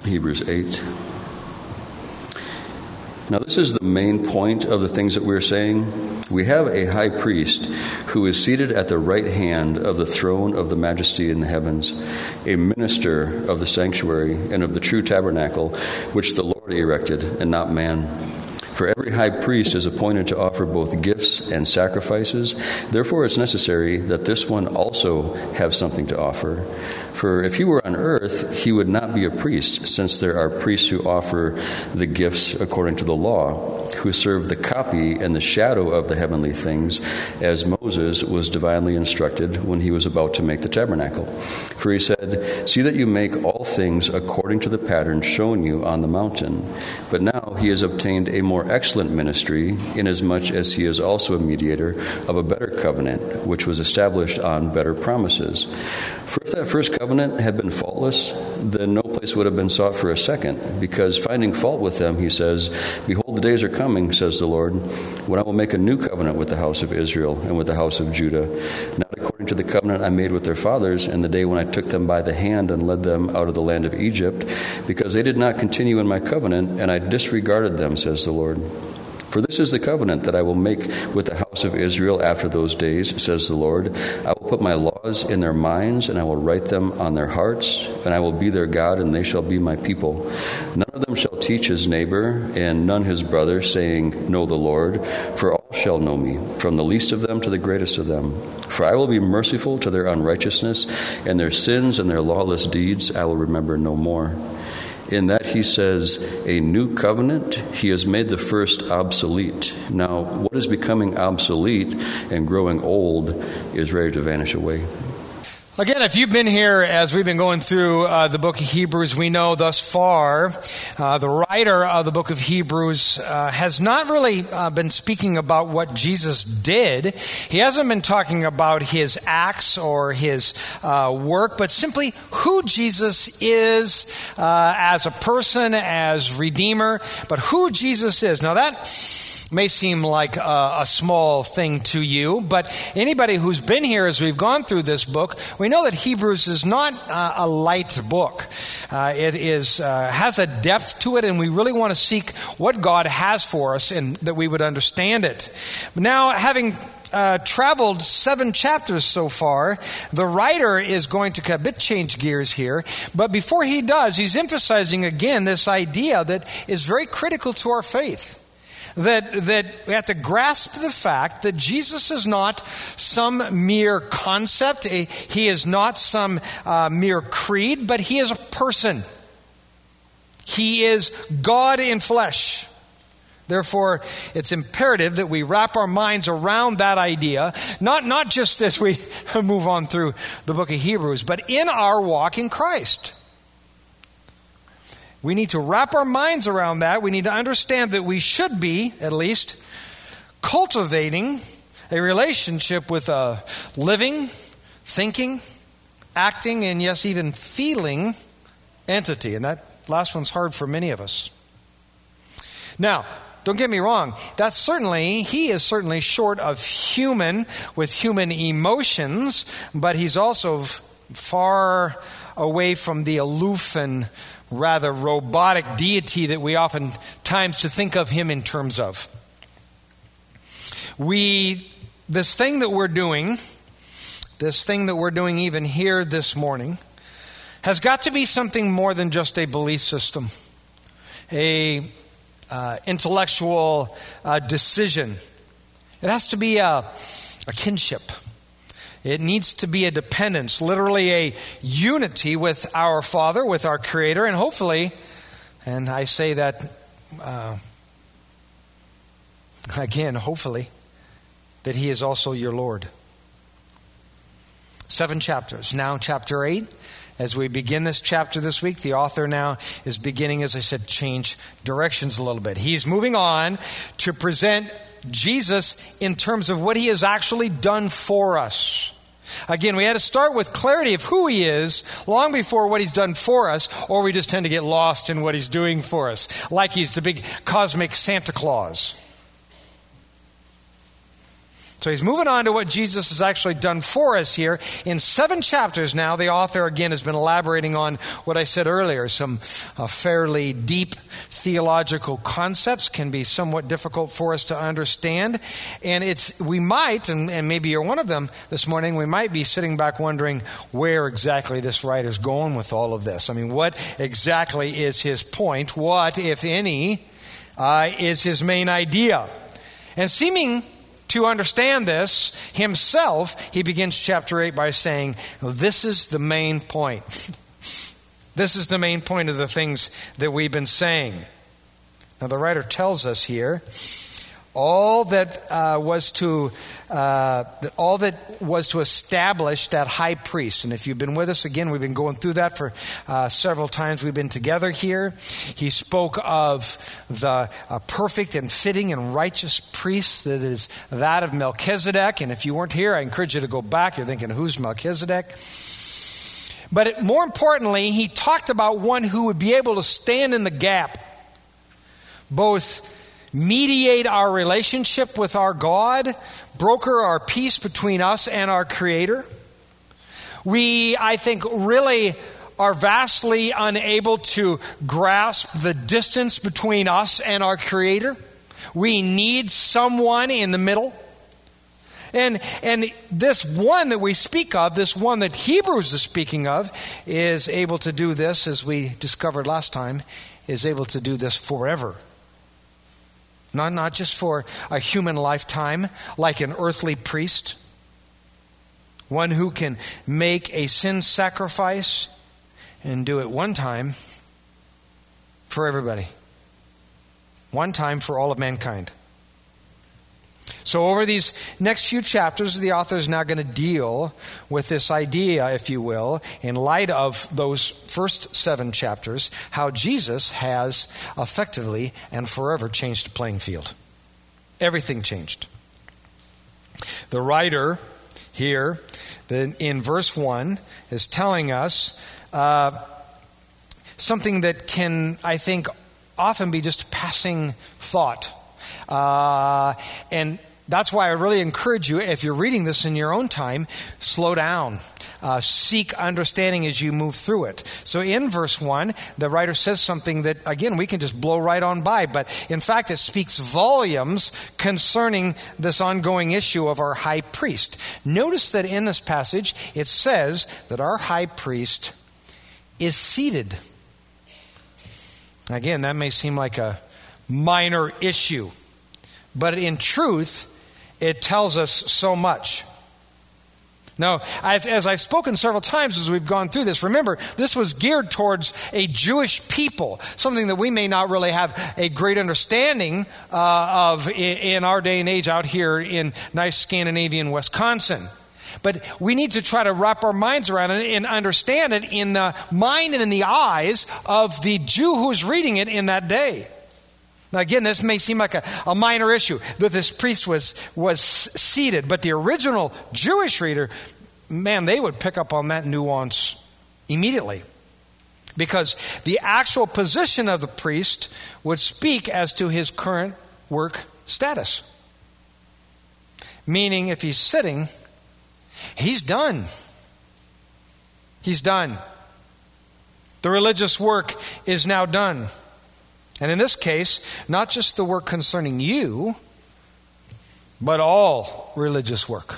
Hebrews 8. Now, this is the main point of the things that we're saying. We have a high priest who is seated at the right hand of the throne of the majesty in the heavens, a minister of the sanctuary and of the true tabernacle, which the Lord erected, and not man. For every high priest is appointed to offer both gifts and sacrifices. Therefore, it's necessary that this one also have something to offer. For if he were on earth, he would not be a priest, since there are priests who offer the gifts according to the law, who serve the copy and the shadow of the heavenly things, as Moses was divinely instructed when he was about to make the tabernacle. For he said, "See that you make all things according to the pattern shown you on the mountain." But now he has obtained a more excellent ministry, inasmuch as he is also a mediator of a better covenant, which was established on better promises. For if that first covenant had been faultless, then no place would have been sought for a second, because finding fault with them, he says, "Behold, the days are coming, says the Lord, when I will make a new covenant with the house of Israel and with the house of Judah, not according to the covenant I made with their fathers in the day when I took them by the hand and led them out of the land of Egypt, because they did not continue in my covenant, and I disregarded them, says the Lord. For this is the covenant that I will make with the house of Israel after those days, says the Lord. I will put my laws in their minds, and I will write them on their hearts, and I will be their God, and they shall be my people. None of them shall teach his neighbor, and none his brother, saying, Know the Lord, for all shall know me, from the least of them to the greatest of them. For I will be merciful to their unrighteousness, and their sins and their lawless deeds I will remember no more. In that he says, a new covenant, he has made the first obsolete. Now, what is becoming obsolete and growing old is ready to vanish away. Again, if you've been here as we've been going through the book of Hebrews, we know thus far the writer of the book of Hebrews has not really been speaking about what Jesus did. He hasn't been talking about his acts or his work, but simply who Jesus is as a person, as Redeemer, but who Jesus is. Now that may seem like a small thing to you, but anybody who's been here as we've gone through this book, we know that Hebrews is not a light book. It is has a depth to it, and we really want to seek what God has for us and that we would understand it. Now, having traveled 7 chapters so far, the writer is going to a bit change gears here, but before he does, he's emphasizing again this idea that is very critical to our faith. That we have to grasp the fact that Jesus is not some mere concept. He is not some mere creed, but he is a person. He is God in flesh. Therefore, it's imperative that we wrap our minds around that idea, not just as we move on through the book of Hebrews, but in our walk in Christ. We need to wrap our minds around that. We need to understand that we should be, at least, cultivating a relationship with a living, thinking, acting, and yes, even feeling entity. And that last one's hard for many of us. Now, don't get me wrong. He is certainly short of human, with human emotions, but he's also far away from the aloof and rather robotic deity that we oftentimes to think of him in terms of. This thing that we're doing even here this morning, has got to be something more than just a belief system, a intellectual decision. It has to be a kinship. It needs to be a dependence, literally a unity with our Father, with our Creator, and hopefully, and I say that again, hopefully, that He is also your Lord. 7 chapters. Now chapter 8. As we begin this chapter this week, the author now is beginning, as I said, change directions a little bit. He's moving on to present Jesus in terms of what He has actually done for us. Again, we had to start with clarity of who He is long before what He's done for us, or we just tend to get lost in what He's doing for us, like He's the big cosmic Santa Claus. So he's moving on to what Jesus has actually done for us here. In 7 chapters now, the author again has been elaborating on what I said earlier. Some fairly deep theological concepts can be somewhat difficult for us to understand. And we might, and maybe you're one of them this morning, we might be sitting back wondering where exactly this writer's going with all of this. I mean, what exactly is his point? What, if any, is his main idea? And seeming to understand this himself, he begins chapter 8 by saying, this is the main point. This is the main point of the things that we've been saying. Now the writer tells us here, all that was to establish that high priest. And if you've been with us, again, we've been going through that for several times we've been together here. He spoke of the perfect and fitting and righteous priest that is that of Melchizedek. And if you weren't here, I encourage you to go back. You're thinking, who's Melchizedek? But more importantly, he talked about one who would be able to stand in the gap, both mediate our relationship with our God, broker our peace between us and our Creator. We, I think, really are vastly unable to grasp the distance between us and our Creator. We need someone in the middle. And this one that we speak of, this one that Hebrews is speaking of, is able to do this, as we discovered last time, is able to do this forever. Not just for a human lifetime, like an earthly priest. One who can make a sin sacrifice and do it one time for everybody. One time for all of mankind. So over these next few chapters, the author is now going to deal with this idea, if you will, in light of those first 7 chapters, how Jesus has effectively and forever changed the playing field. Everything changed. The writer here, in verse 1, is telling us something that can, I think, often be just passing thought. And that's why I really encourage you, if you're reading this in your own time, slow down. Seek understanding as you move through it. So in verse 1, the writer says something that, again, we can just blow right on by. But in fact, it speaks volumes concerning this ongoing issue of our high priest. Notice that in this passage, it says that our high priest is seated. Again, that may seem like a minor issue. But in truth, it tells us so much. Now, as I've spoken several times as we've gone through this, remember, this was geared towards a Jewish people, something that we may not really have a great understanding of in our day and age out here in nice Scandinavian Wisconsin. But we need to try to wrap our minds around it and understand it in the mind and in the eyes of the Jew who was reading it in that day. Now again, this may seem like a minor issue, that this priest was seated, but the original Jewish reader, man, they would pick up on that nuance immediately. Because the actual position of the priest would speak as to his current work status. Meaning, if he's sitting, he's done. He's done. The religious work is now done. And in this case, not just the work concerning you, but all religious work.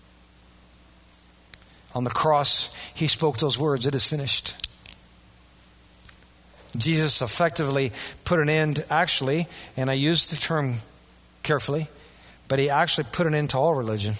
On the cross, he spoke those words, "It is finished." Jesus effectively put an end, actually, and I use the term carefully, but he actually put an end to all religion.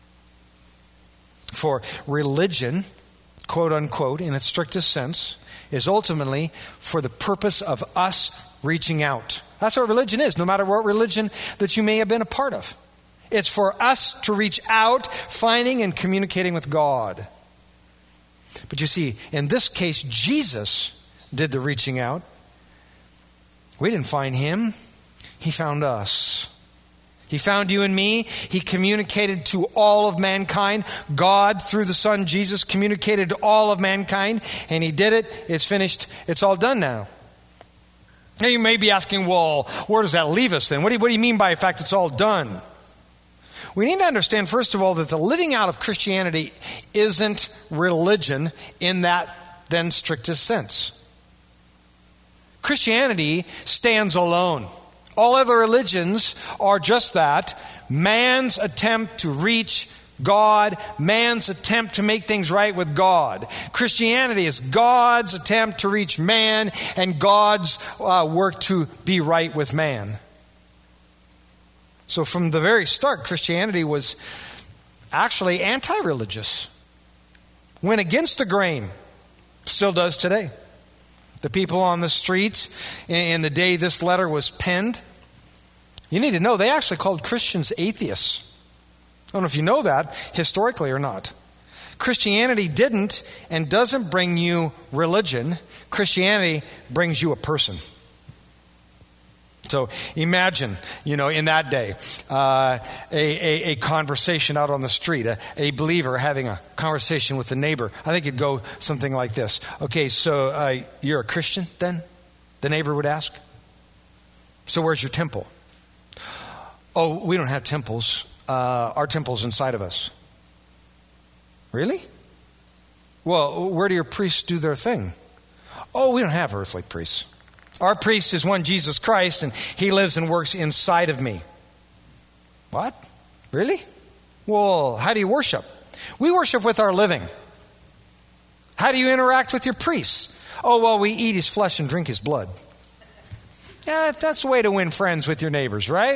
For religion, quote unquote, in its strictest sense, is ultimately for the purpose of us reaching out. That's what religion is, no matter what religion that you may have been a part of. It's for us to reach out, finding and communicating with God. But you see, in this case, Jesus did the reaching out. We didn't find him. He found us. He found you and me. He communicated to all of mankind. God, through the Son Jesus, communicated to all of mankind. And he did it. It's finished. It's all done now. Now you may be asking, well, where does that leave us then? What do you mean by the fact it's all done? We need to understand, first of all, that the living out of Christianity isn't religion in that then strictest sense. Christianity stands alone. All other religions are just that, man's attempt to reach God, man's attempt to make things right with God. Christianity is God's attempt to reach man and God's work to be right with man. So from the very start, Christianity was actually anti-religious. Went against the grain. Still does today. The people on the streets in the day this letter was penned, you need to know they actually called Christians atheists. I don't know if you know that historically or not. Christianity didn't and doesn't bring you religion. Christianity brings you a person. So imagine, in that day, a conversation out on the street, a believer having a conversation with a neighbor. I think it'd go something like this. Okay, so you're a Christian then? The neighbor would ask. So where's your temple? Oh, we don't have temples. Our temple's inside of us. Really? Well, where do your priests do their thing? Oh, we don't have earthly priests. Our priest is one, Jesus Christ, and he lives and works inside of me. What? Really? Well, how do you worship? We worship with our living. How do you interact with your priests? Oh, well, we eat his flesh and drink his blood. Yeah, that's the way to win friends with your neighbors, right?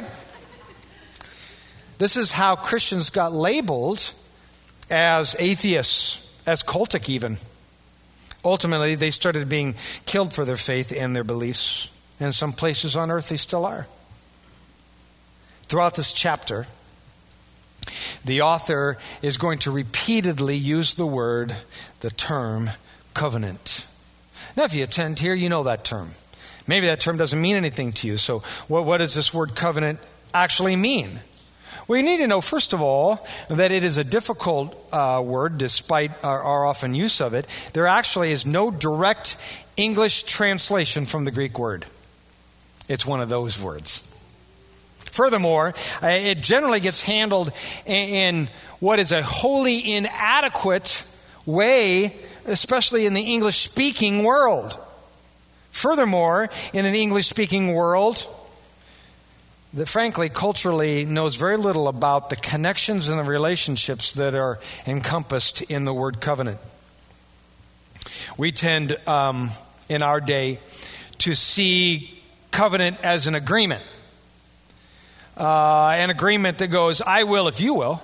This is how Christians got labeled as atheists, as cultic even. Ultimately, they started being killed for their faith and their beliefs. And in some places on earth, they still are. Throughout this chapter, the author is going to repeatedly use the term covenant. Now, if you attend here, you know that term. Maybe that term doesn't mean anything to you. So what does this word covenant actually mean? Well, you need to know, first of all, that it is a difficult word, despite our often use of it. There actually is no direct English translation from the Greek word. It's one of those words. Furthermore, it generally gets handled in what is a wholly inadequate way, especially in the English-speaking world. Furthermore, in an English-speaking world that frankly, culturally knows very little about the connections and the relationships that are encompassed in the word covenant. We tend, in our day, to see covenant as an agreement. An agreement that goes, I will if you will.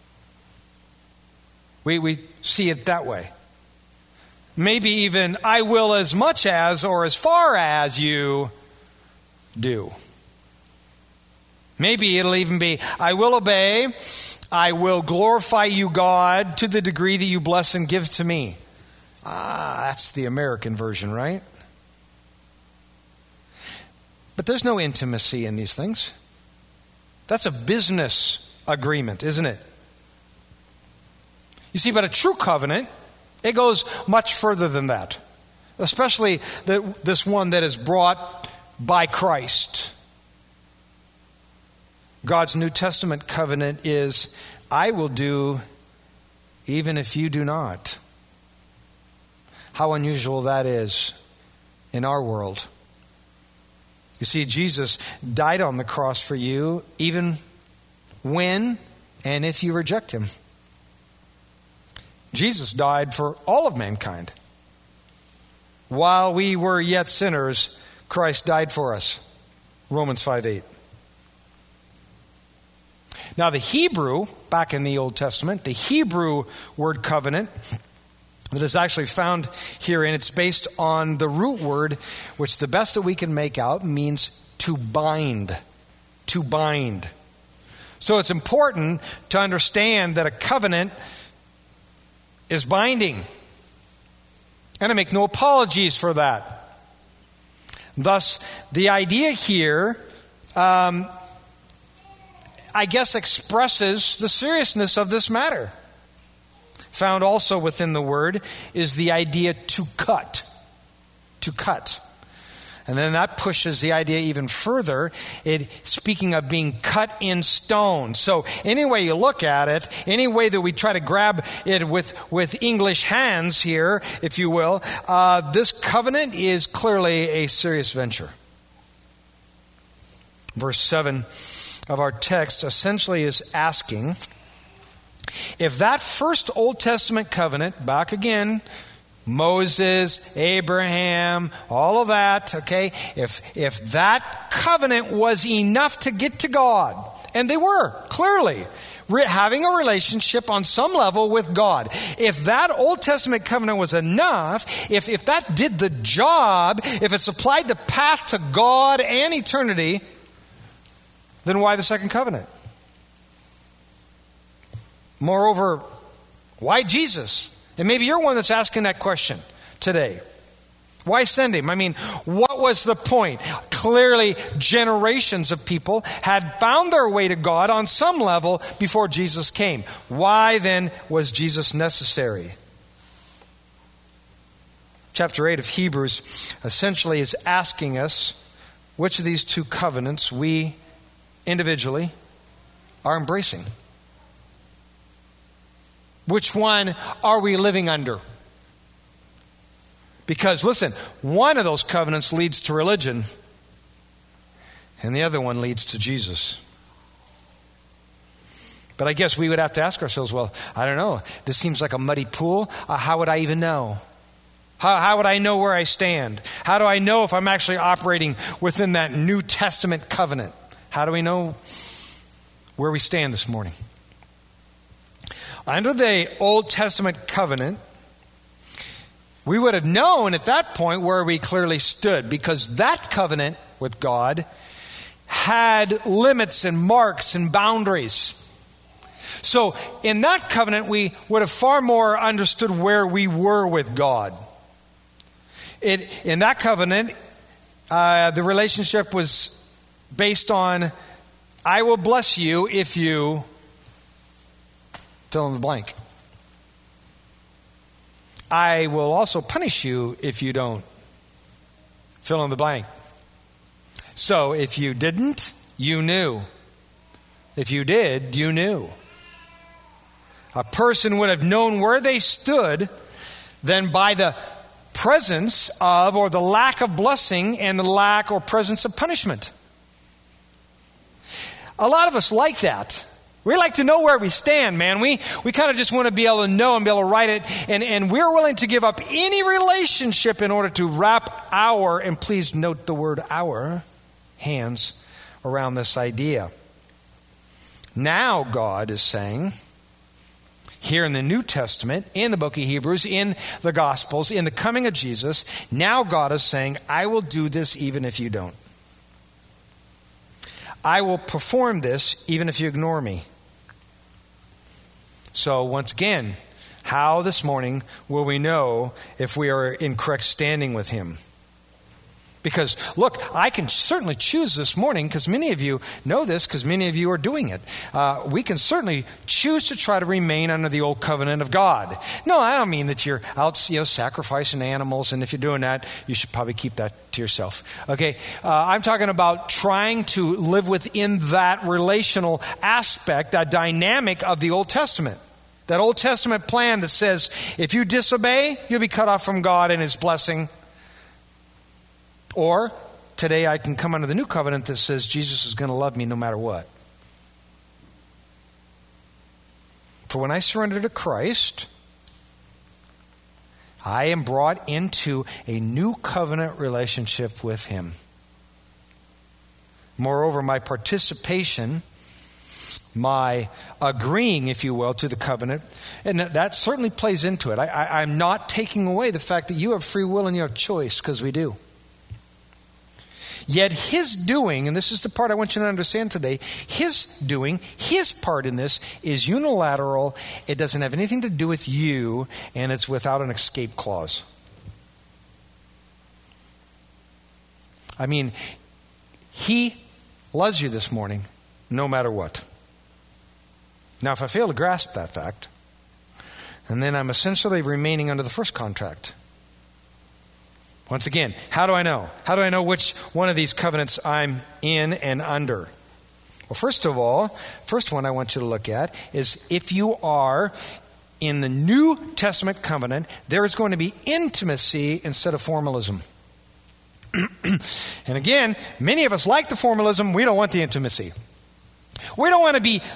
We see it that way. Maybe even, I will as much as or as far as you do. Maybe it'll even be, I will obey, I will glorify you, God, to the degree that you bless and give to me. That's the American version, right? But there's no intimacy in these things. That's a business agreement, isn't it? You see, but a true covenant, it goes much further than that. Especially this one that is brought by Christ. God's New Testament covenant is, I will do even if you do not. How unusual that is in our world. You see, Jesus died on the cross for you even when and if you reject him. Jesus died for all of mankind. While we were yet sinners, Christ died for us. Romans 5:8. Now the Hebrew, back in the Old Testament, the Hebrew word covenant that is actually found herein, it's based on the root word, which the best that we can make out means to bind. To bind. So it's important to understand that a covenant is binding. And I make no apologies for that. Thus, the idea here I guess expresses the seriousness of this matter. Found also within the word is the idea to cut. To cut. And then that pushes the idea even further, speaking of being cut in stone. So any way you look at it, any way that we try to grab it with English hands here, if you will, this covenant is clearly a serious venture. Verse 7 of our text essentially is asking, if that first Old Testament covenant, back again, Moses, Abraham, all of that, okay, if that covenant was enough to get to God, and they were, clearly, having a relationship on some level with God. If that Old Testament covenant was enough, if that did the job, if it supplied the path to God and eternity, then why the second covenant? Moreover, why Jesus? And maybe you're one that's asking that question today. Why send him? I mean, what was the point? Clearly, generations of people had found their way to God on some level before Jesus came. Why then was Jesus necessary? Chapter 8 of Hebrews essentially is asking us which of these two covenants we individually are embracing. Which one are we living under? Because, listen, one of those covenants leads to religion, and the other one leads to Jesus. But I guess we would have to ask ourselves, well, I don't know. This seems like a muddy pool. How would I even know? How would I know where I stand? How do I know if I'm actually operating within that New Testament covenant? How do we know where we stand this morning? Under the Old Testament covenant, we would have known at that point where we clearly stood, because that covenant with God had limits and marks and boundaries. So in that covenant, we would have far more understood where we were with God. In that covenant, the relationship was based on, I will bless you if you fill in the blank. I will also punish you if you don't fill in the blank. So if you didn't, you knew. If you did, you knew. A person would have known where they stood then by the presence of, or the lack of blessing, and the lack or presence of punishment. A lot of us like that. We like to know where we stand, man. We kind of just want to be able to know and be able to write it. And we're willing to give up any relationship in order to wrap our, and please note the word our, hands around this idea. Now God is saying, here in the New Testament, in the book of Hebrews, in the Gospels, in the coming of Jesus, now God is saying, I will do this even if you don't. I will perform this even if you ignore me. So once again, how this morning will we know if we are in correct standing with him? Because, look, I can certainly choose this morning, because many of you know this, because many of you are doing it. We can certainly choose to try to remain under the old covenant of God. No, I don't mean that you're out, sacrificing animals, and if you're doing that, you should probably keep that to yourself. Okay, I'm talking about trying to live within that relational aspect, that dynamic of the Old Testament. That Old Testament plan that says, if you disobey, you'll be cut off from God and his blessing. Or, today I can come under the new covenant that says Jesus is going to love me no matter what. For when I surrender to Christ, I am brought into a new covenant relationship with him. Moreover, my participation, my agreeing, if you will, to the covenant, and that certainly plays into it. I'm not taking away the fact that you have free will and you have choice, because we do. Yet his doing, and this is the part I want you to understand today, his doing, his part in this is unilateral. It doesn't have anything to do with you, and it's without an escape clause. I mean, he loves you this morning, no matter what. Now, if I fail to grasp that fact, and then I'm essentially remaining under the first contract. Once again, how do I know? How do I know which one of these covenants I'm in and under? Well, first of all, first one I want you to look at is if you are in the New Testament covenant, there is going to be intimacy instead of formalism. And again, many of us like the formalism. We don't want the intimacy. We don't want to be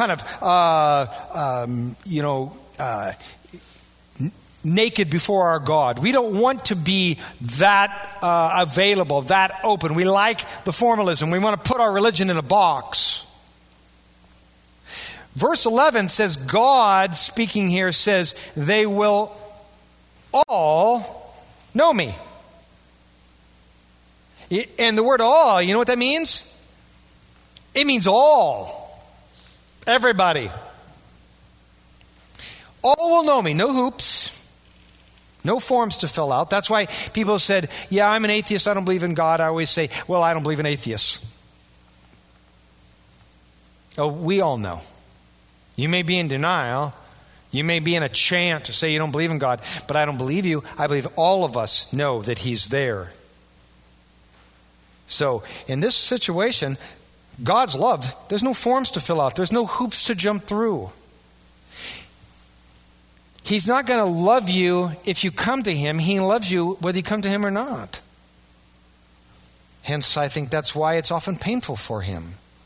naked before our God. We don't want to be that available, that open. We like the formalism. We want to put our religion in a box. Verse 11 says, God, speaking here, says, they will all know me. And the word all, you know what that means? It means all. Everybody. All will know me. No hoops. No forms to fill out. That's why people said, yeah, I'm an atheist. I don't believe in God. I always say, well, I don't believe in atheists. Oh, we all know. You may be in denial. You may be in a chant to say you don't believe in God, but I don't believe you. I believe all of us know that He's there. So in this situation, God's love, there's no forms to fill out. There's no hoops to jump through. He's not going to love you if you come to Him. He loves you whether you come to Him or not. Hence, I think that's why it's often painful for Him.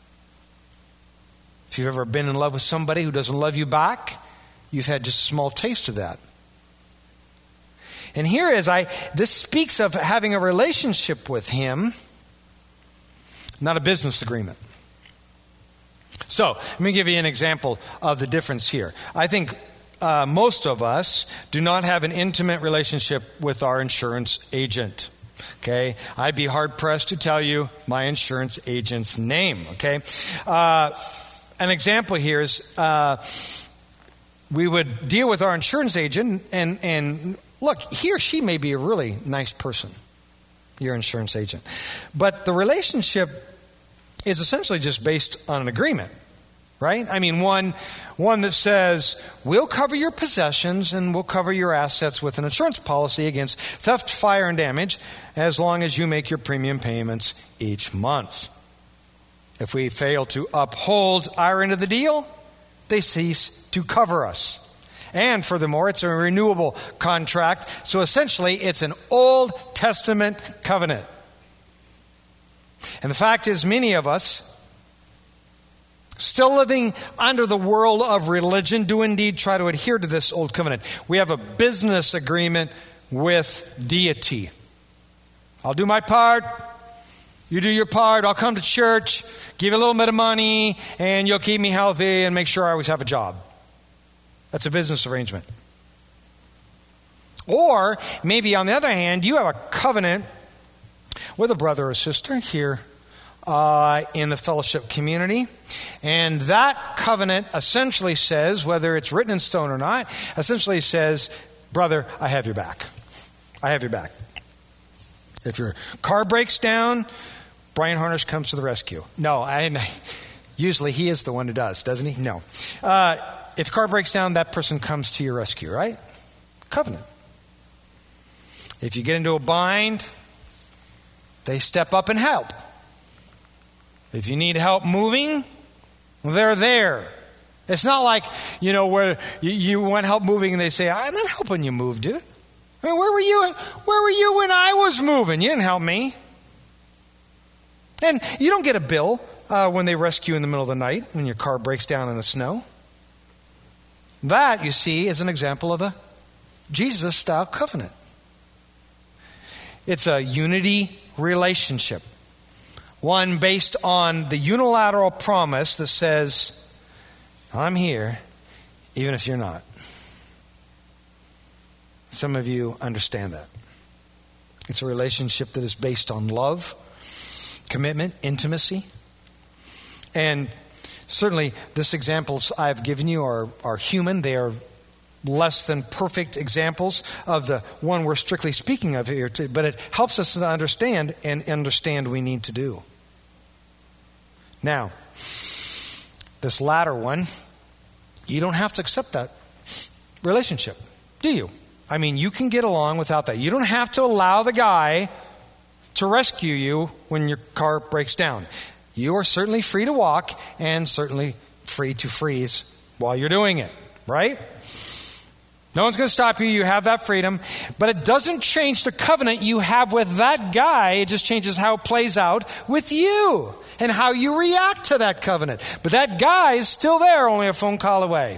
If you've ever been in love with somebody who doesn't love you back, you've had just a small taste of that. And here this speaks of having a relationship with Him, not a business agreement. So, let me give you an example of the difference here. I think most of us do not have an intimate relationship with our insurance agent. Okay? I'd be hard-pressed to tell you my insurance agent's name. Okay? An example here is we would deal with our insurance agent and look, he or she may be a really nice person, your insurance agent. But the relationship is essentially just based on an agreement, right? I mean, one that says, we'll cover your possessions and we'll cover your assets with an insurance policy against theft, fire, and damage as long as you make your premium payments each month. If we fail to uphold our end of the deal, they cease to cover us. And furthermore, it's a renewable contract, so essentially it's an Old Testament covenant. And the fact is, many of us, still living under the world of religion, do indeed try to adhere to this old covenant. We have a business agreement with deity. I'll do my part. You do your part. I'll come to church, give you a little bit of money, and you'll keep me healthy and make sure I always have a job. That's a business arrangement. Or maybe on the other hand, you have a covenant with a brother or sister here in the fellowship community. And that covenant essentially says, whether it's written in stone or not, essentially says, brother, I have your back. I have your back. If your car breaks down, Brian Harnish comes to the rescue. No, usually he is the one who does, doesn't he? No. If car breaks down, that person comes to your rescue, right? Covenant. If you get into a bind, they step up and help. If you need help moving, they're there. It's not like, where you want help moving and they say, I'm not helping you move, dude. I mean, where were you when I was moving? You didn't help me. And you don't get a bill when they rescue you in the middle of the night when your car breaks down in the snow. That, you see, is an example of a Jesus-style covenant. It's a unity relationship. One based on the unilateral promise that says, I'm here even if you're not. Some of you understand that. It's a relationship that is based on love, commitment, intimacy. And certainly, these examples I've given you are human. They are less than perfect examples of the one we're strictly speaking of here, but it helps us to understand and understand we need to do. Now, this latter one, you don't have to accept that relationship, do you? I mean, you can get along without that. You don't have to allow the guy to rescue you when your car breaks down. You are certainly free to walk and certainly free to freeze while you're doing it, right? No one's going to stop you. You have that freedom. But it doesn't change the covenant you have with that guy. It just changes how it plays out with you and how you react to that covenant. But that guy is still there, only a phone call away.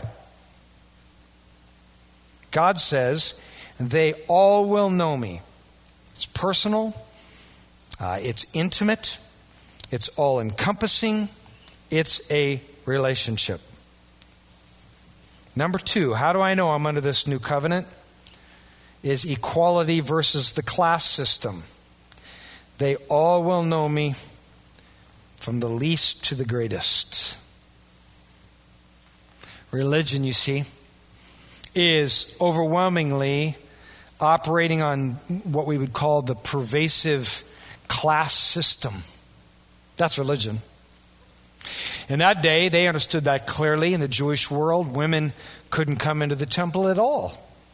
God says, they all will know me. It's personal. It's intimate. It's all-encompassing. It's a relationship. Number 2, how do I know I'm under this new covenant? Is equality versus the class system. They all will know me from the least to the greatest. Religion, you see, is overwhelmingly operating on what we would call the pervasive class system. That's religion. In that day, they understood that clearly. In the Jewish world, women couldn't come into the temple at all.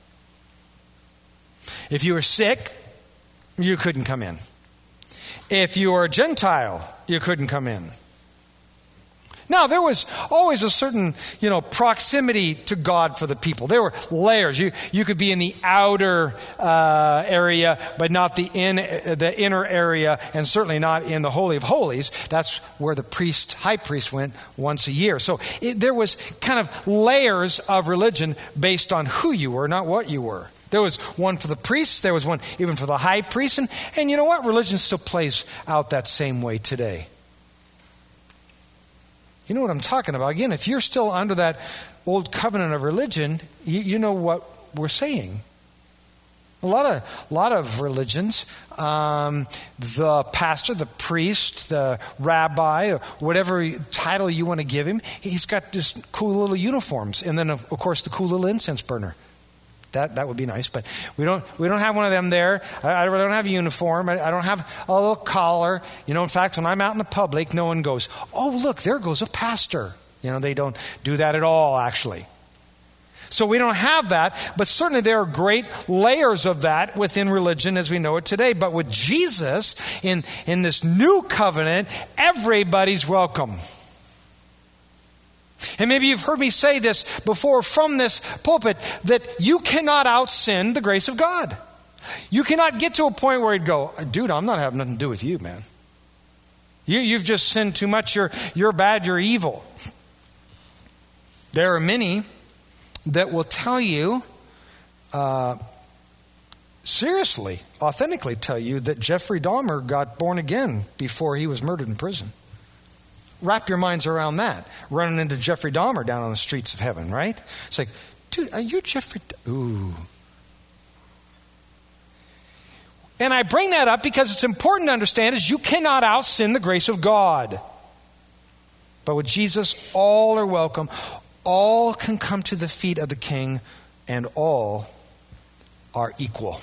If you were sick, you couldn't come in. If you were a Gentile, you couldn't come in. Now, there was always a certain, proximity to God for the people. There were layers. You could be in the outer area, but not the inner area, and certainly not in the Holy of Holies. That's where the high priest went once a year. So there was kind of layers of religion based on who you were, not what you were. There was one for the priests. There was one even for the high priest. And you know what? Religion still plays out that same way today. You know what I'm talking about. Again, if you're still under that old covenant of religion, you know what we're saying. A lot of religions, the pastor, the priest, the rabbi, or whatever title you want to give him, he's got just cool little uniforms. And then, of course, the cool little incense burner. That would be nice, but we don't have one of them there. I don't have a uniform. I don't have a little collar. In fact, when I'm out in the public, no one goes, "Oh, look, there goes a pastor." They don't do that at all, actually. So we don't have that, but certainly there are great layers of that within religion as we know it today. But with Jesus, in this new covenant, everybody's welcome. And maybe you've heard me say this before from this pulpit, that you cannot out-sin the grace of God. You cannot get to a point where you'd go, "Dude, I'm not having nothing to do with you, man. You've just sinned too much. You're bad. You're evil." There are many that will tell you, seriously, authentically tell you that Jeffrey Dahmer got born again before he was murdered in prison. Wrap your minds around that. Running into Jeffrey Dahmer down on the streets of heaven, right? It's like, dude, are you Jeffrey? Ooh. And I bring that up because it's important to understand is you cannot out-sin the grace of God. But with Jesus, all are welcome. All can come to the feet of the King, and all are equal.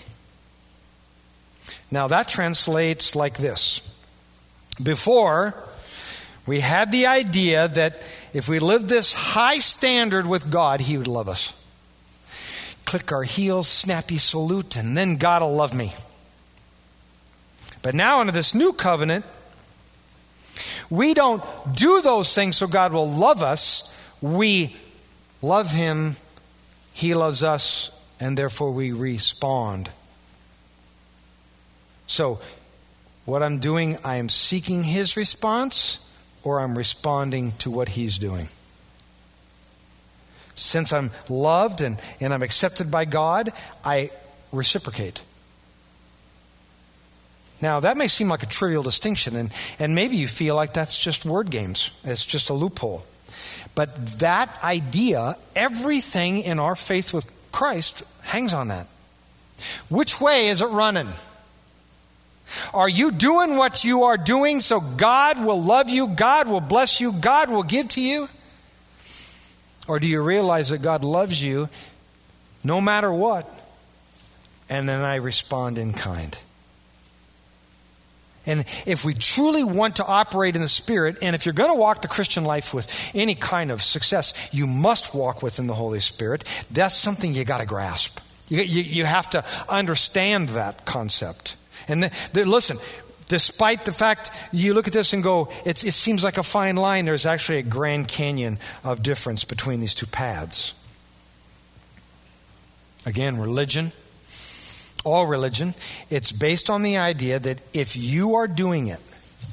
Now that translates like this. Before, we had the idea that if we lived this high standard with God, He would love us. Click our heels, snappy salute, and then God will love me. But now under this new covenant, we don't do those things so God will love us. We love Him, He loves us, and therefore we respond. So what I'm doing, I am seeking His response, or I'm responding to what He's doing. Since I'm loved and I'm accepted by God, I reciprocate. Now, that may seem like a trivial distinction, and maybe you feel like that's just word games. It's just a loophole. But that idea, everything in our faith with Christ hangs on that. Which way is it running? Are you doing what you are doing so God will love you, God will bless you, God will give to you? Or do you realize that God loves you no matter what, and then I respond in kind? And if we truly want to operate in the Spirit, and if you're going to walk the Christian life with any kind of success, you must walk within the Holy Spirit. That's something you got to grasp. You have to understand that concept. And listen, despite the fact you look at this and go, it seems like a fine line, there's actually a Grand Canyon of difference between these two paths. Again, religion, all religion, it's based on the idea that if you are doing it,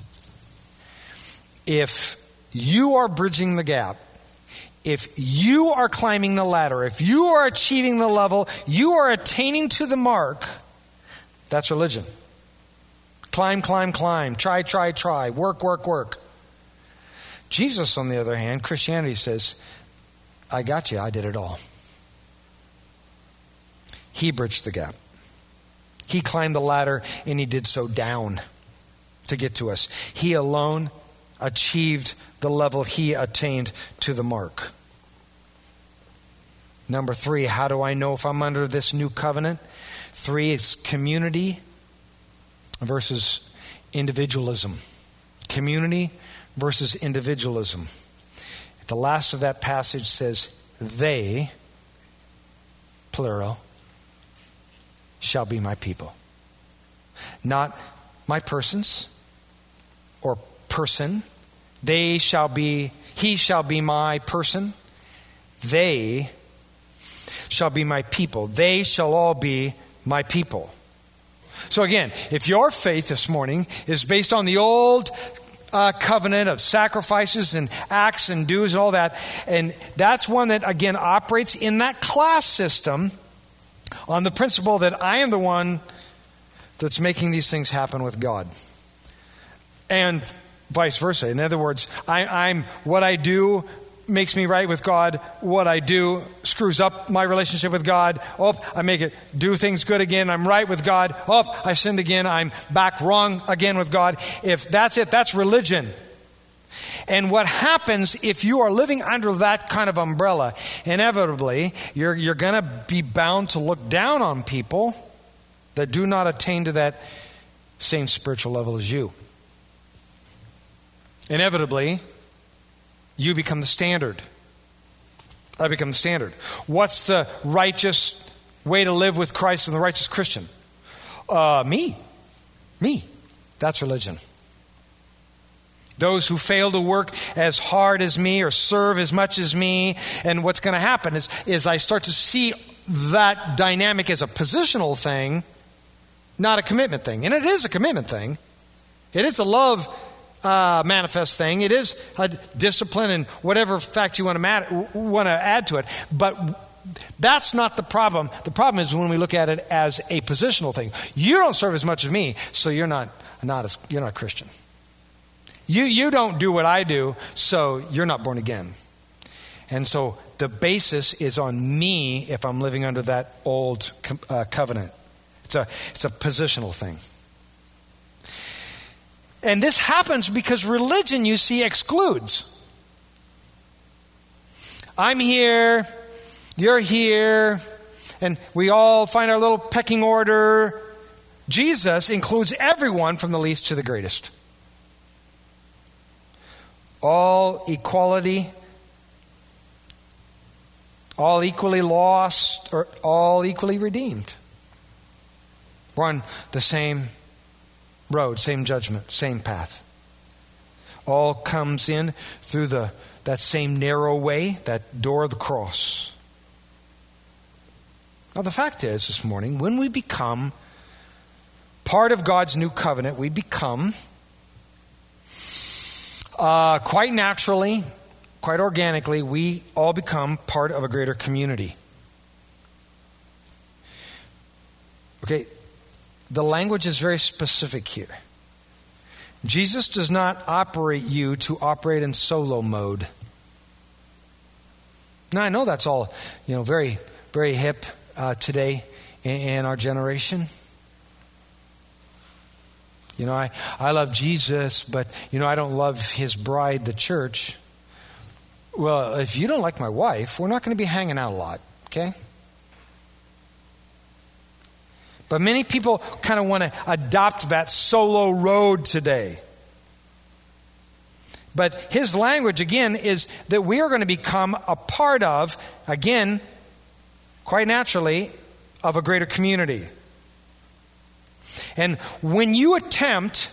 if you are bridging the gap, if you are climbing the ladder, if you are achieving the level, you are attaining to the mark, that's religion. Climb, climb, climb. Try, try, try. Work, work, work. Jesus, on the other hand, Christianity says, I got you. I did it all. He bridged the gap. He climbed the ladder and he did so down to get to us. He alone achieved the level. He attained to the mark. Number 3, how do I know if I'm under this new covenant? 3 is community versus individualism. Community versus individualism. The last of that passage says, they, plural, shall be my people. Not my persons or person. He shall be my person. They shall be my people. They shall all be my people. So again, if your faith this morning is based on the old covenant of sacrifices and acts and dues and all that, and that's one that again operates in that class system on the principle that I am the one that's making these things happen with God. And vice versa. In other words, I'm what I do makes me right with God. What I do screws up my relationship with God. Oh, I make it do things good again. I'm right with God. Oh, I sinned again. I'm back wrong again with God. If that's it, that's religion. And what happens if you are living under that kind of umbrella, inevitably, you're going to be bound to look down on people that do not attain to that same spiritual level as you. Inevitably, you become the standard. I become the standard. What's the righteous way to live with Christ and the righteous Christian? Me. That's religion. Those who fail to work as hard as me or serve as much as me. And what's going to happen is I start to see that dynamic as a positional thing, not a commitment thing. And it is a commitment thing. It is a love manifest thing. It is a discipline and whatever fact you want to add to it. But that's not the problem. The problem is when we look at it as a positional thing. You don't serve as much as me, so you're not a Christian. You don't do what I do, so you're not born again. And so the basis is on me if I'm living under that old covenant. It's a positional thing. And this happens because religion, you see, excludes. I'm here, you're here, and we all find our little pecking order. Jesus includes everyone from the least to the greatest. All equality, all equally lost, or all equally redeemed. We're on the same road, same judgment, same path. All comes in through that same narrow way, that door of the cross. Now the fact is, this morning, when we become part of God's new covenant, we become quite naturally, quite organically, we all become part of a greater community. Okay, the language is very specific here. Jesus does not operate you to operate in solo mode. Now I know that's all, very, very hip today in our generation. I love Jesus, but, I don't love his bride, the church. Well, if you don't like my wife, we're not going to be hanging out a lot, okay? But many people kind of want to adopt that solo road today. But his language, again, is that we are going to become a part of, again, quite naturally, of a greater community. And when you attempt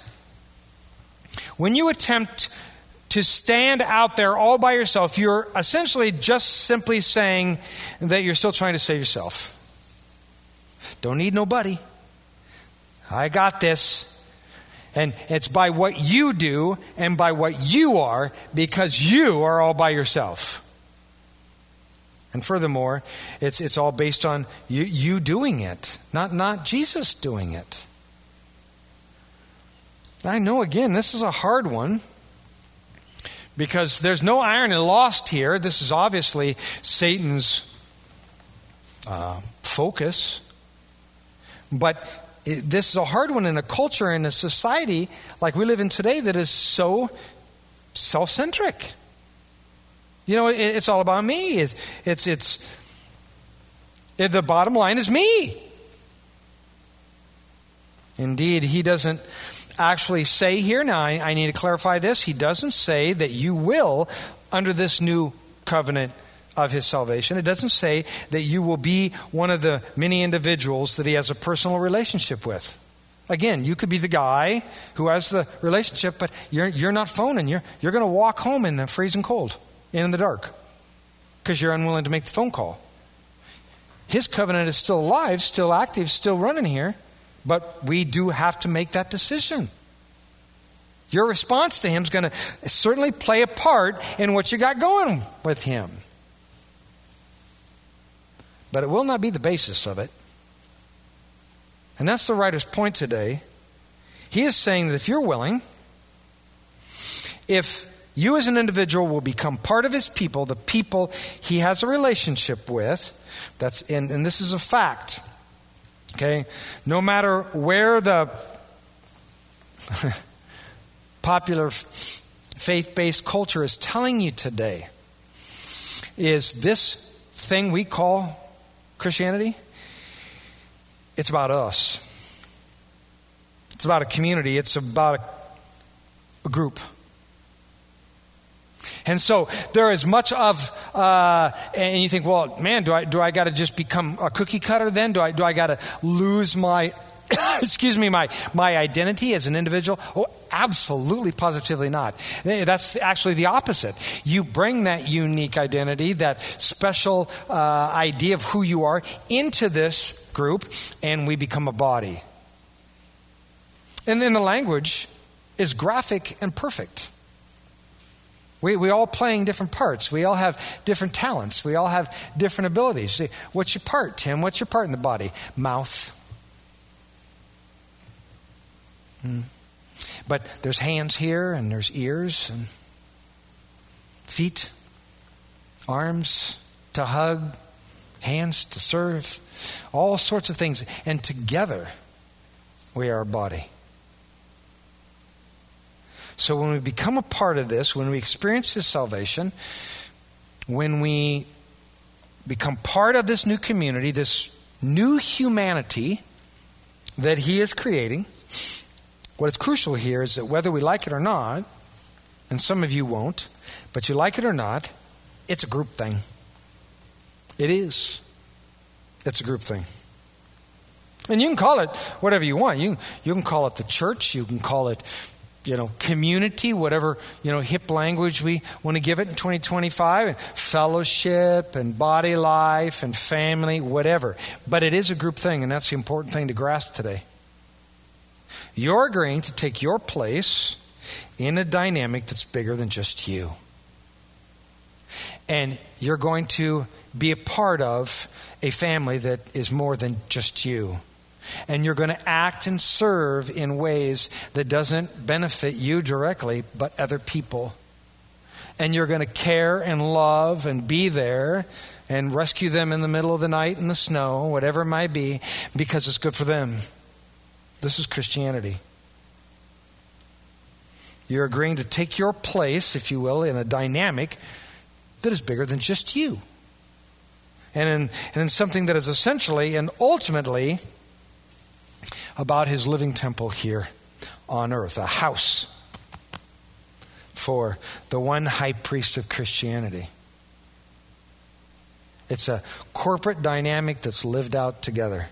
to stand out there all by yourself, you're essentially just simply saying that you're still trying to save yourself. Don't need nobody. I got this. And it's by what you do and by what you are, because you are all by yourself. And furthermore, it's all based on you doing it, not Jesus doing it. I know, again, this is a hard one, because there's no irony lost here. This is obviously Satan's focus. But this is a hard one in a culture, in a society like we live in today that is so self-centric. You know, it's all about me. It's the bottom line is me. Indeed, he doesn't actually say here, now I need to clarify this, he doesn't say that you will, under this new covenant of his salvation, it doesn't say that you will be one of the many individuals that he has a personal relationship with. Again, you could be the guy who has the relationship, but you're not phoning. You're going to walk home in the freezing cold, in the dark, because you're unwilling to make the phone call. His covenant is still alive, still active, still running here, but we do have to make that decision. Your response to him is going to certainly play a part in what you got going with him. But it will not be the basis of it. And that's the writer's point today. He is saying that if you're willing, if you as an individual will become part of his people, the people he has a relationship with, and this is a fact. Okay? No matter where the popular faith-based culture is telling you today, is this thing we call Christianity, it's about us. It's about a community. It's about a group. And so there is much of, and you think, well, man, do I got to just become a cookie cutter then? Do I got to lose my, my identity as an individual? Oh, absolutely, positively not. That's actually the opposite. You bring that unique identity, that special idea of who you are into this group, and we become a body. And then the language is graphic and perfect. We all playing different parts. We all have different talents. We all have different abilities. See, what's your part, Tim? What's your part in the body? Mouth. But there's hands here, and there's ears, and feet, arms to hug, hands to serve, all sorts of things. And together, we are a body. So when we become a part of this, when we experience His salvation, when we become part of this new community, this new humanity that He is creating, what is crucial here is that whether we like it or not, and some of you won't, but you like it or not, it's a group thing. It is. It's a group thing. And you can call it whatever you want. You can call it the church. You can call it, community, whatever, hip language we want to give it in 2025, fellowship and body life and family, whatever. But it is a group thing, and that's the important thing to grasp today. You're agreeing to take your place in a dynamic that's bigger than just you. And you're going to be a part of a family that is more than just you. And you're going to act and serve in ways that doesn't benefit you directly, but other people. And you're going to care and love and be there and rescue them in the middle of the night in the snow, whatever it might be, because it's good for them. This is Christianity. You're agreeing to take your place, if you will, in a dynamic that is bigger than just you. And in something that is essentially and ultimately about His living temple here on earth, a house for the one high priest of Christianity. It's a corporate dynamic that's lived out together.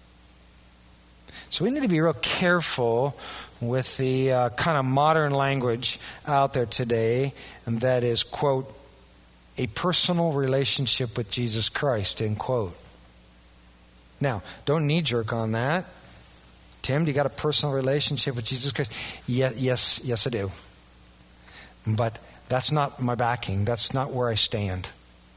So we need to be real careful with the kind of modern language out there today, and that is, quote, a personal relationship with Jesus Christ, end quote. Now, don't knee-jerk on that. Tim, do you got a personal relationship with Jesus Christ? Yes, I do. But that's not my backing. That's not where I stand.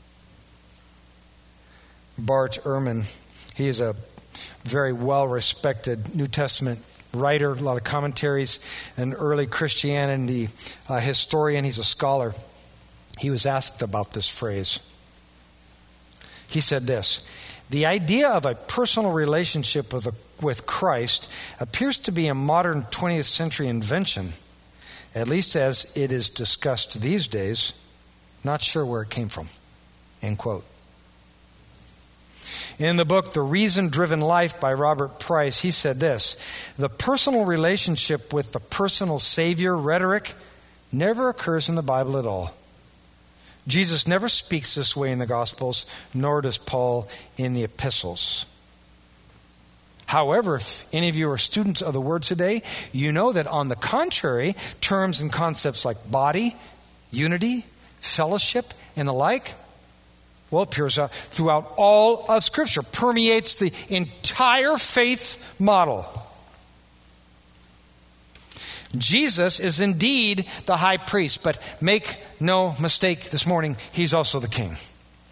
Bart Ehrman, he is a very well-respected New Testament writer, a lot of commentaries, an early Christianity historian. He's a scholar. He was asked about this phrase. He said this: the idea of a personal relationship with Christ appears to be a modern 20th century invention, at least as it is discussed these days. Not sure where it came from, end quote. In the book, The Reason-Driven Life by Robert Price, he said this: the personal relationship with the personal Savior rhetoric never occurs in the Bible at all. Jesus never speaks this way in the Gospels, nor does Paul in the epistles. However, if any of you are students of the Word today, you know that on the contrary, terms and concepts like body, unity, fellowship, and the like, well, it appears throughout all of Scripture, permeates the entire faith model. Jesus is indeed the high priest, but make no mistake this morning, he's also the king.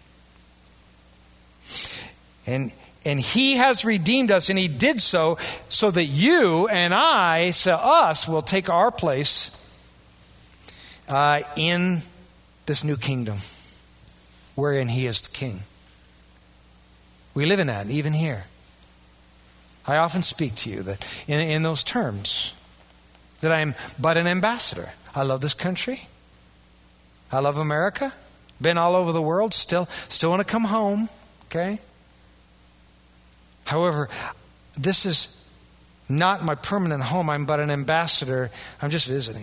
And he has redeemed us, and he did so that you and us will take our place in this new kingdom, wherein he is the king. We live in that, even here. I often speak to you that in those terms, that I am but an ambassador. I love this country. I love America. Been all over the world. Still want to come home. Okay? However, this is not my permanent home. I'm but an ambassador. I'm just visiting.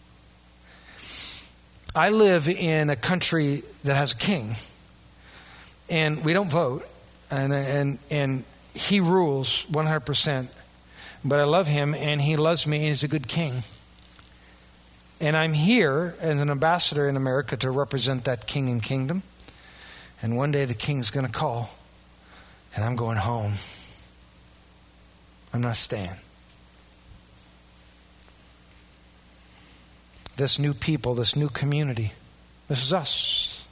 I live in a country that has a king. And we don't vote. And he rules 100%. But I love him, and he loves me, and he's a good king. And I'm here as an ambassador in America to represent that king and kingdom. And one day the king's going to call, and I'm going home. I'm not staying. This new people, this new community, this is us.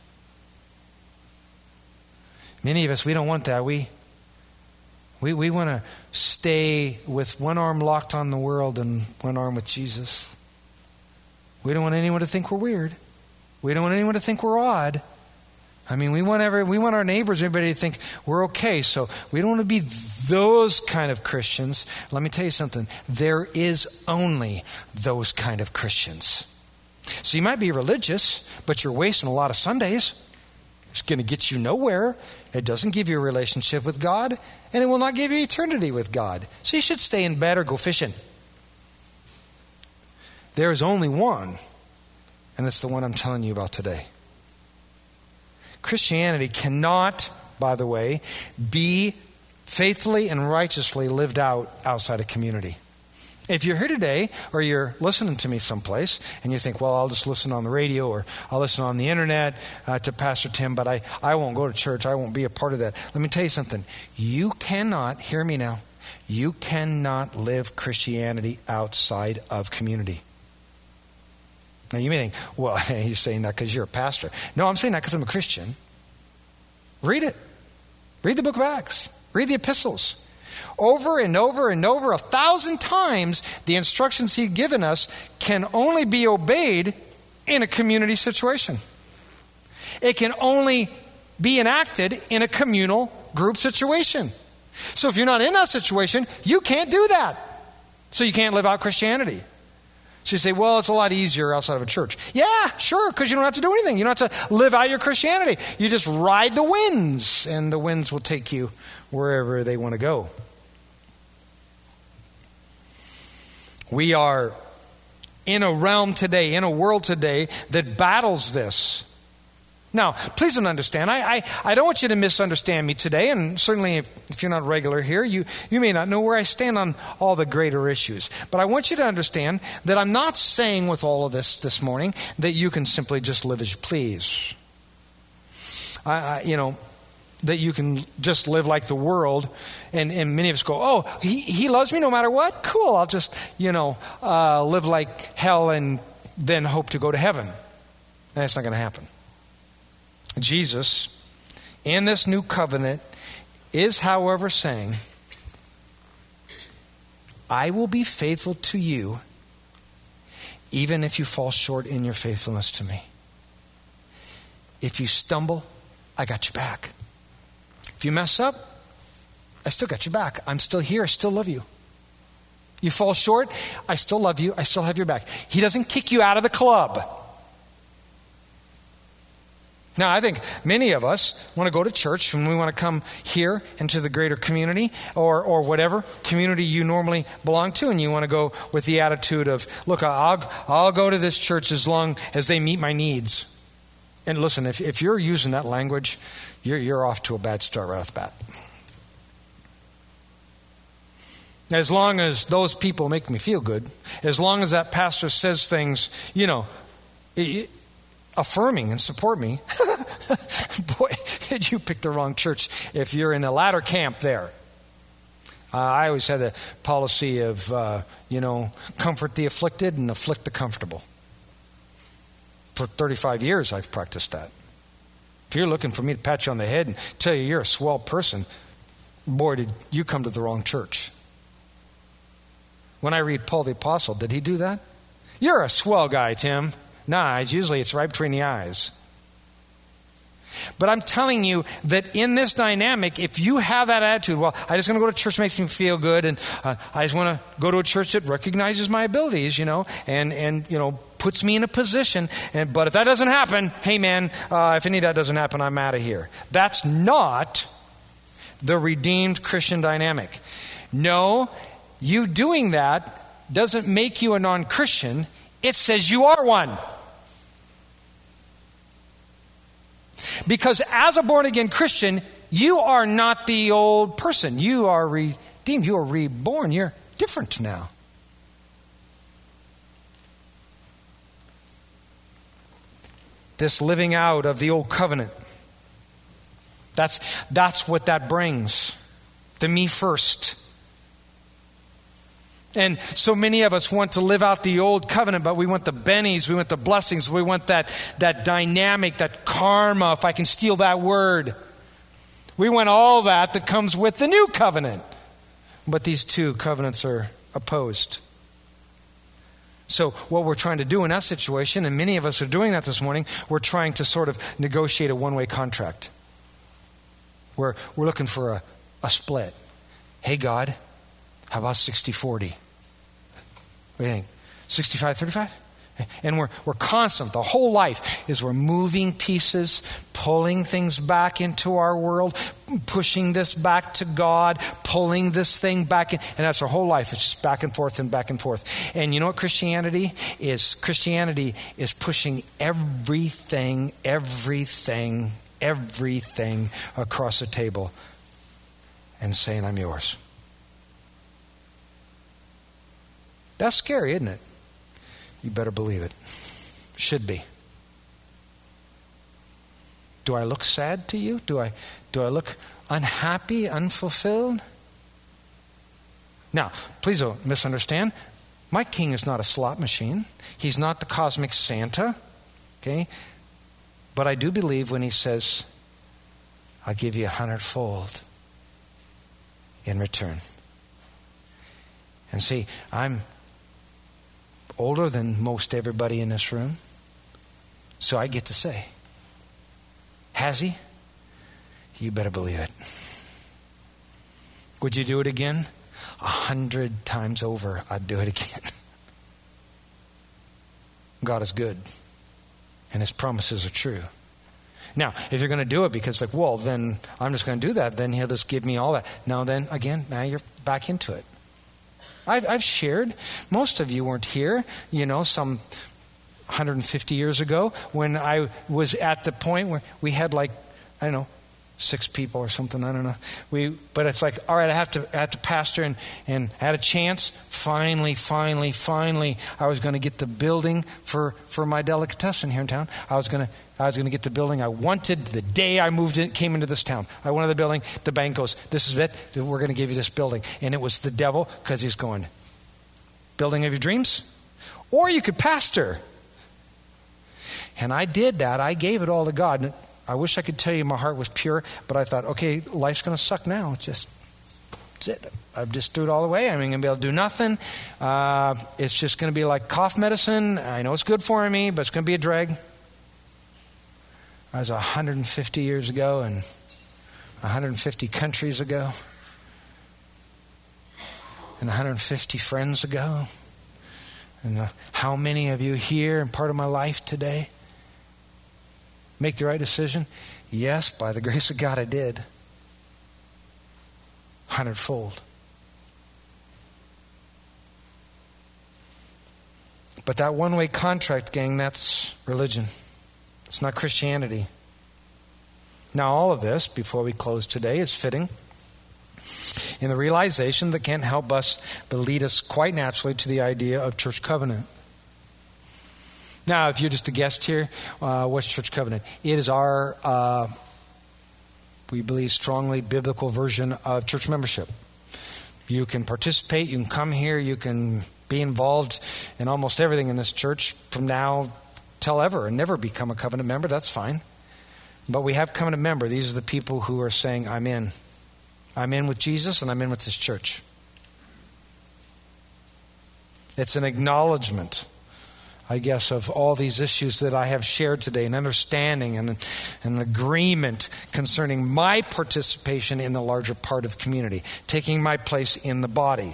Many of us, we don't want that. We want to stay with one arm locked on the world and one arm with Jesus. We don't want anyone to think we're weird. We don't want anyone to think we're odd. I mean, we want our neighbors, everybody to think we're okay. So we don't want to be those kind of Christians. Let me tell you something. There is only those kind of Christians. So you might be religious, but you're wasting a lot of Sundays. It's going to get you nowhere. It doesn't give you a relationship with God, and it will not give you eternity with God. So you should stay in bed or go fishing. There is only one, and it's the one I'm telling you about today. Christianity cannot, by the way, be faithfully and righteously lived out outside a community. If you're here today, or you're listening to me someplace, and you think, well, I'll just listen on the radio, or I'll listen on the internet to Pastor Tim, but I won't go to church, I won't be a part of that. Let me tell you something. You cannot, hear me now, you cannot live Christianity outside of community. Now you may think, well, you're saying that because you're a pastor. No, I'm saying that because I'm a Christian. Read it. Read the book of Acts. Read the epistles. Over and over and over 1,000 times, the instructions he's given us can only be obeyed in a community situation. It can only be enacted in a communal group situation. So if you're not in that situation, you can't do that. So you can't live out Christianity. So you say, well, it's a lot easier outside of a church. Yeah, sure, because you don't have to do anything. You don't have to live out your Christianity. You just ride the winds, and the winds will take you wherever they want to go. We are in a realm today, in a world today that battles this. Now, please don't understand. I don't want you to misunderstand me today, and certainly if you're not regular here, you may not know where I stand on all the greater issues. But I want you to understand that I'm not saying with all of this morning that you can simply just live as you please. That you can just live like the world, and many of us go, oh, he loves me no matter what? Cool, I'll just, live like hell and then hope to go to heaven. And that's not going to happen. Jesus, in this new covenant, is, however, saying, I will be faithful to you even if you fall short in your faithfulness to me. If you stumble, I got you back. If you mess up, I still got you back. I'm still here. I still love you. You fall short, I still love you. I still have your back. He doesn't kick you out of the club. Now, I think many of us want to go to church and we want to come here into the greater community or whatever community you normally belong to, and you want to go with the attitude of, look, I'll go to this church as long as they meet my needs. And listen, if you're using that language, you're off to a bad start right off the bat. As long as those people make me feel good, as long as that pastor says things, affirming and support me, boy, did you pick the wrong church if you're in the latter camp there. I always had the policy of, comfort the afflicted and afflict the comfortable. For 35 years, I've practiced that. If you're looking for me to pat you on the head and tell you you're a swell person, boy, did you come to the wrong church. When I read Paul the Apostle, did he do that? You're a swell guy, Tim. Nah, usually it's right between the eyes. But I'm telling you that in this dynamic, if you have that attitude, well, I just want to go to church makes me feel good, and I just want to go to a church that recognizes my abilities, and puts me in a position. But if that doesn't happen, hey man, if any of that doesn't happen, I'm out of here. That's not the redeemed Christian dynamic. No, you doing that doesn't make you a non-Christian. It says you are one. Because as a born-again Christian, you are not the old person. You are redeemed. You are reborn. You're different now. This living out of the old covenant, that's what that brings. The me first. And so many of us want to live out the old covenant, but we want the bennies, we want the blessings, we want that dynamic, that karma, if I can steal that word. We want all that comes with the new covenant. But these two covenants are opposed. So what we're trying to do in that situation, and many of us are doing that this morning, we're trying to sort of negotiate a one-way contract. We're looking for a split. Hey, God, how about 60-40? What do you think? 65-35? And we're constant. The whole life is we're moving pieces, pulling things back into our world, pushing this back to God, pulling this thing back in. And that's our whole life. It's just back and forth and back and forth. And you know what Christianity is? Christianity is pushing everything across the table and saying, I'm yours. That's scary, isn't it? You better believe it. Should be. Do I look sad to you? Do I look unhappy, unfulfilled? Now, please don't misunderstand. My king is not a slot machine. He's not the cosmic Santa. Okay? But I do believe when he says, I'll give you 100-fold in return. And see, I'm older than most everybody in this room. So I get to say, has he? You better believe it. Would you do it again? 100 times over, I'd do it again. God is good, and his promises are true. Now, if you're going to do it because then I'm just going to do that, then he'll just give me all that. Now you're back into it. I've shared, most of you weren't here, some 150 years ago when I was at the point where we had 6 people or something. I don't know. But it's like, all right, I have to pastor and I had a chance. Finally, I was going to get the building for my delicatessen here in town. I was going to get the building I wanted the day I came into this town. I wanted the building. The bank goes, this is it. We're going to give you this building. And it was the devil, because he's going, building of your dreams? Or you could pastor. And I did that. I gave it all to God. I wish I could tell you my heart was pure, but I thought, okay, life's going to suck now. That's it. I've just threw it all away. I'm going to be able to do nothing. It's just going to be like cough medicine. I know it's good for me, but it's going to be a drag. I was 150 years ago and 150 countries ago and 150 friends ago. And how many of you here and part of my life today make the right decision? Yes, by the grace of God, I did. 100-fold. But that one-way contract, gang, that's religion. It's not Christianity. Now, all of this, before we close today, is fitting in the realization that can't help us but lead us quite naturally to the idea of church covenant. Now, if you're just a guest here, what's church covenant? It is our, we believe, strongly biblical version of church membership. You can participate, you can come here, you can be involved in almost everything in this church from now till ever and never become a covenant member. That's fine. But we have covenant member. These are the people who are saying, I'm in. I'm in with Jesus and I'm in with this church. It's an acknowledgement, I guess, of all these issues that I have shared today, an understanding and an agreement concerning my participation in the larger part of community, taking my place in the body.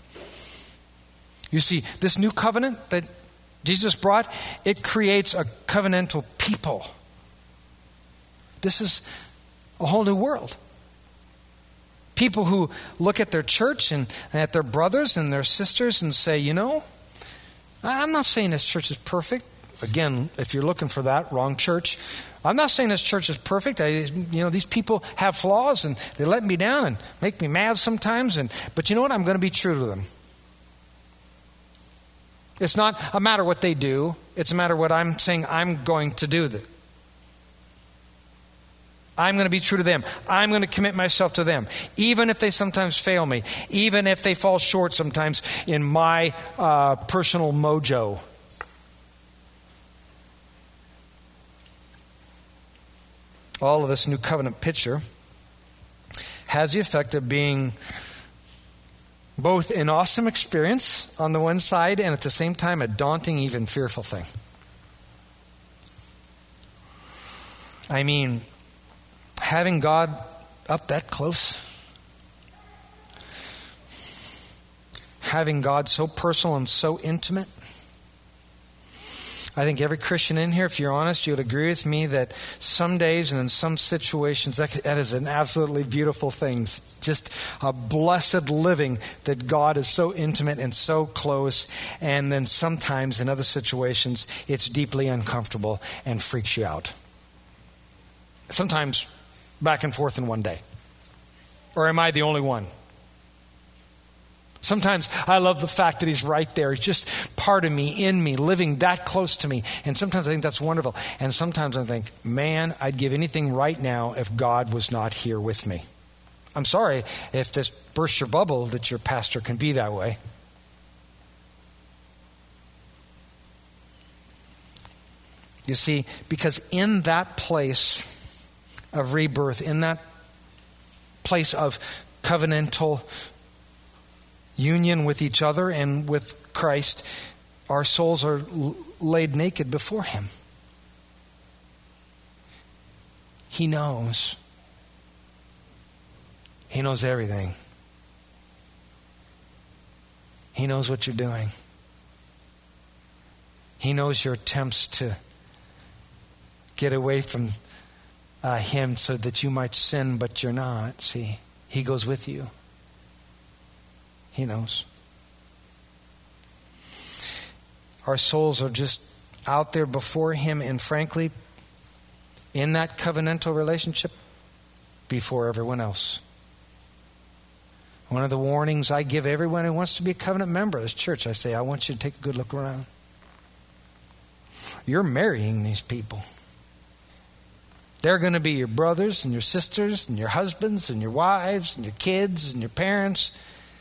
You see, this new covenant that Jesus brought, it creates a covenantal people. This is a whole new world. People who look at their church and at their brothers and their sisters and say, you know, I'm not saying this church is perfect. Again, if you're looking for that, wrong church. I'm not saying this church is perfect. These people have flaws and they let me down and make me mad sometimes. But you know what? I'm going to be true to them. It's not a matter what they do. It's a matter what I'm saying I'm going to do. I'm going to be true to them. I'm going to commit myself to them. Even if they sometimes fail me. Even if they fall short sometimes in my personal mojo. All of this new covenant picture has the effect of being both an awesome experience on the one side and at the same time a daunting, even fearful thing. I mean, having God up that close, having God so personal and so intimate. I think every Christian in here, if you're honest, you would agree with me that some days and in some situations that is an absolutely beautiful thing. Just a blessed living that God is so intimate and so close. And then sometimes in other situations, it's deeply uncomfortable and freaks you out. Sometimes back and forth in one day. Or am I the only one? Sometimes I love the fact that he's right there. He's just part of me, in me, living that close to me. And sometimes I think that's wonderful. And sometimes I think, man, I'd give anything right now if God was not here with me. I'm sorry if this bursts your bubble that your pastor can be that way. You see, because in that place of rebirth, in that place of covenantal union with each other and with Christ, our souls are laid naked before Him. He knows. He knows everything. He knows what you're doing. He knows your attempts to get away from Him so that you might sin, but you're not. See, He goes with you. He knows. Our souls are just out there before Him, and frankly, in that covenantal relationship, before everyone else. One of the warnings I give everyone who wants to be a covenant member of this church, I say, I want you to take a good look around. You're marrying these people. They're going to be your brothers and your sisters and your husbands and your wives and your kids and your parents.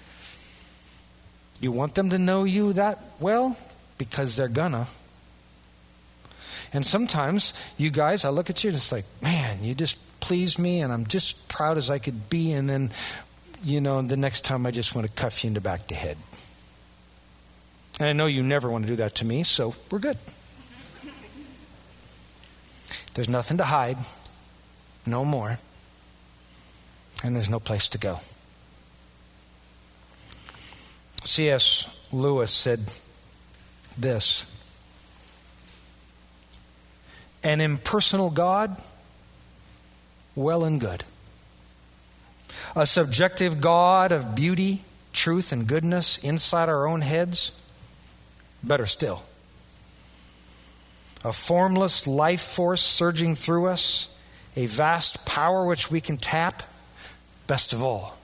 You want them to know you that well? Because they're gonna. And sometimes, you guys, I look at you and it's like, man, you just please me and I'm just proud as I could be, and then, the next time I just want to cuff you in the back of the head. And I know you never want to do that to me, so we're good. There's nothing to hide, no more, and there's no place to go. C.S. Lewis said this: an impersonal God, well and good. A subjective God of beauty, truth, and goodness inside our own heads, better still. A formless life force surging through us, a vast power which we can tap, best of all.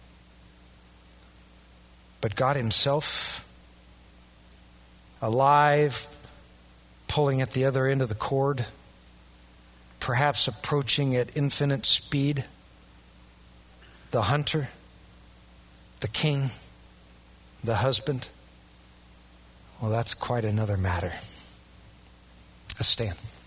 But God Himself, alive, pulling at the other end of the cord, perhaps approaching at infinite speed, the hunter, the king, the husband, well, that's quite another matter. Let's stand.